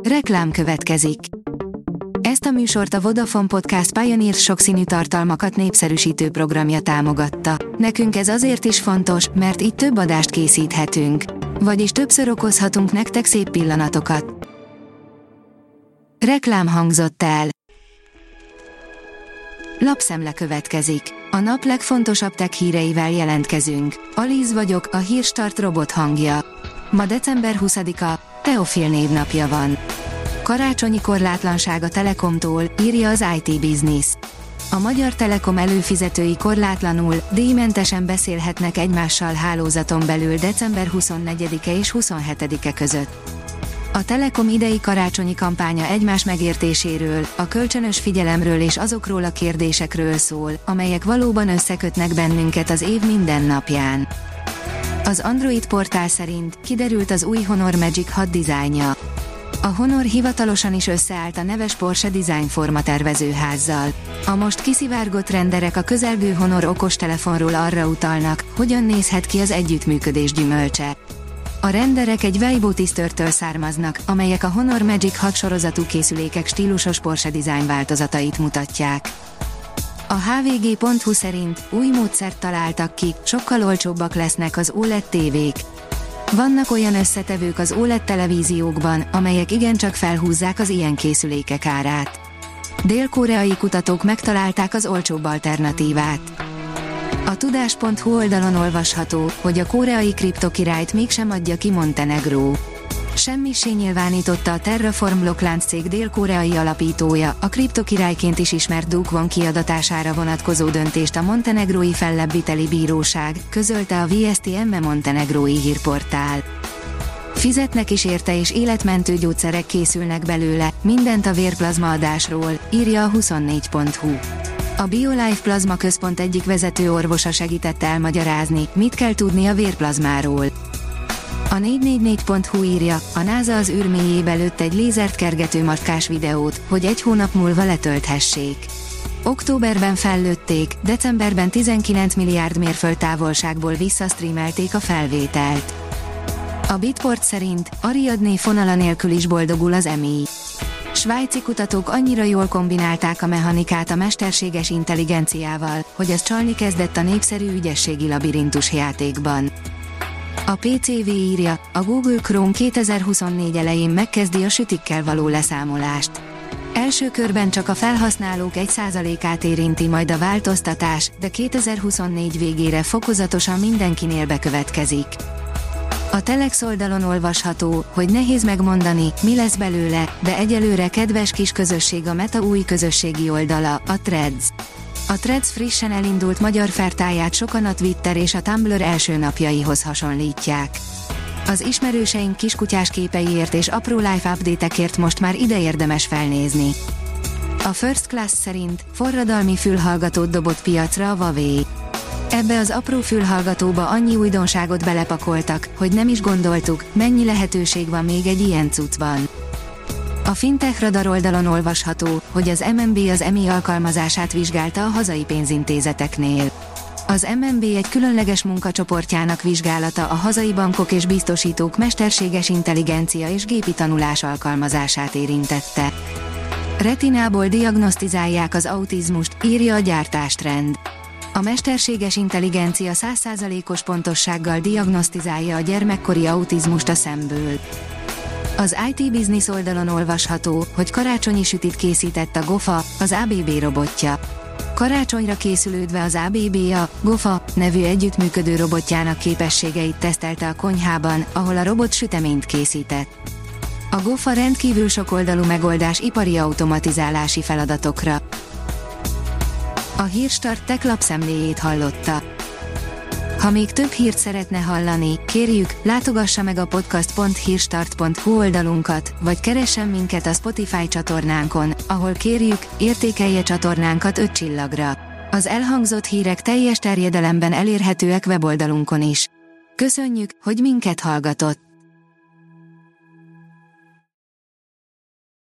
Reklám következik. Ezt a műsort a Vodafone Podcast Pioneer sokszínű tartalmakat népszerűsítő programja támogatta. Nekünk ez azért is fontos, mert így több adást készíthetünk. Vagyis többször okozhatunk nektek szép pillanatokat. Reklám hangzott el. Lapszemle következik. A nap legfontosabb tech híreivel jelentkezünk. Alíz vagyok, a Hírstart robot hangja. Ma december 20-a, Teofil névnapja van. Karácsonyi korlátlanság a Telekomtól, írja az IT Business. A Magyar Telekom előfizetői korlátlanul, díjmentesen beszélhetnek egymással hálózaton belül december 24-e és 27-e között. A Telekom idei karácsonyi kampánya egymás megértéséről, a kölcsönös figyelemről és azokról a kérdésekről szól, amelyek valóban összekötnek bennünket az év minden napján. Az Android portál szerint kiderült az új Honor Magic 6 dizájnja. A Honor hivatalosan is összeállt a neves Porsche Design Forma tervezőházzal. A most kiszivárgott renderek a közelgő Honor okostelefonról arra utalnak, hogyan nézhet ki az együttműködés gyümölcse. A renderek egy Weibo tisztőrtől származnak, amelyek a Honor Magic 6 sorozatú készülékek stílusos Porsche design változatait mutatják. A hvg.hu szerint új módszert találtak ki, sokkal olcsóbbak lesznek az OLED tévék. Vannak olyan összetevők az OLED televíziókban, amelyek igencsak felhúzzák az ilyen készülékek árát. Dél-koreai kutatók megtalálták az olcsóbb alternatívát. A tudás.hu oldalon olvasható, hogy a koreai kriptokirályt mégsem adja ki Montenegró. Semmissé nyilvánította a Terraform blokklánc cég dél-koreai alapítója, a kriptokirályként is ismert Duke Won kiadatására vonatkozó döntést a montenegrói fellebbviteli bíróság, közölte a VSTM montenegrói hírportál. Fizetnek is érte és életmentő gyógyszerek készülnek belőle, mindent a vérplazma adásról, írja a 24.hu. A BioLife Plazma Központ egyik vezető orvosa segített elmagyarázni, mit kell tudni a vérplazmáról. A 444.hu írja, a NASA az űr mélyébe lőtt egy lézert kergető macskás videót, hogy egy hónap múlva letölthessék. Októberben fellőtték, decemberben 19 milliárd mérföld távolságból visszasztreamelték a felvételt. A Bitport szerint Ariadné fonala nélkül is boldogul az EMI. Svájci kutatók annyira jól kombinálták a mechanikát a mesterséges intelligenciával, hogy az csalni kezdett a népszerű ügyességi labirintus játékban. A PCV írja, a Google Chrome 2024 elején megkezdi a sütikkel való leszámolást. Első körben csak a felhasználók 1%-át érinti majd a változtatás, de 2024 végére fokozatosan mindenkinél bekövetkezik. A Telex oldalon olvasható, hogy nehéz megmondani, mi lesz belőle, de egyelőre kedves kis közösség a Meta új közösségi oldala, a Threads. A Threads frissen elindult magyar fertáját sokan a Twitter és a Tumblr első napjaihoz hasonlítják. Az ismerőseink kiskutyás képeiért és apró life update-ekért most már ide érdemes felnézni. A First Class szerint forradalmi fülhallgatót dobott piacra a Huawei. Ebbe az apró fülhallgatóba annyi újdonságot belepakoltak, hogy nem is gondoltuk, mennyi lehetőség van még egy ilyen cuccban. A Fintech Radar oldalon olvasható, hogy az MNB az EMI alkalmazását vizsgálta a hazai pénzintézeteknél. Az MNB egy különleges munkacsoportjának vizsgálata a hazai bankok és biztosítók mesterséges intelligencia és gépi tanulás alkalmazását érintette. Retinából diagnosztizálják az autizmust, írja a Gyártástrend. A mesterséges intelligencia 100%-os pontossággal diagnosztizálja a gyermekkori autizmust a szemből. Az IT Business oldalon olvasható, hogy karácsonyi sütit készített a Gofa, az ABB robotja. Karácsonyra készülődve az ABB a Gofa nevű együttműködő robotjának képességeit tesztelte a konyhában, ahol a robot süteményt készített. A Gofa rendkívül sokoldalú megoldás ipari automatizálási feladatokra. A Hírstart tech lapszemléjét hallotta. Ha még több hírt szeretne hallani, kérjük, látogassa meg a podcast.hírstart.hu oldalunkat, vagy keressen minket a Spotify csatornánkon, ahol kérjük, értékelje csatornánkat 5 csillagra. Az elhangzott hírek teljes terjedelemben elérhetőek weboldalunkon is. Köszönjük, hogy minket hallgatott!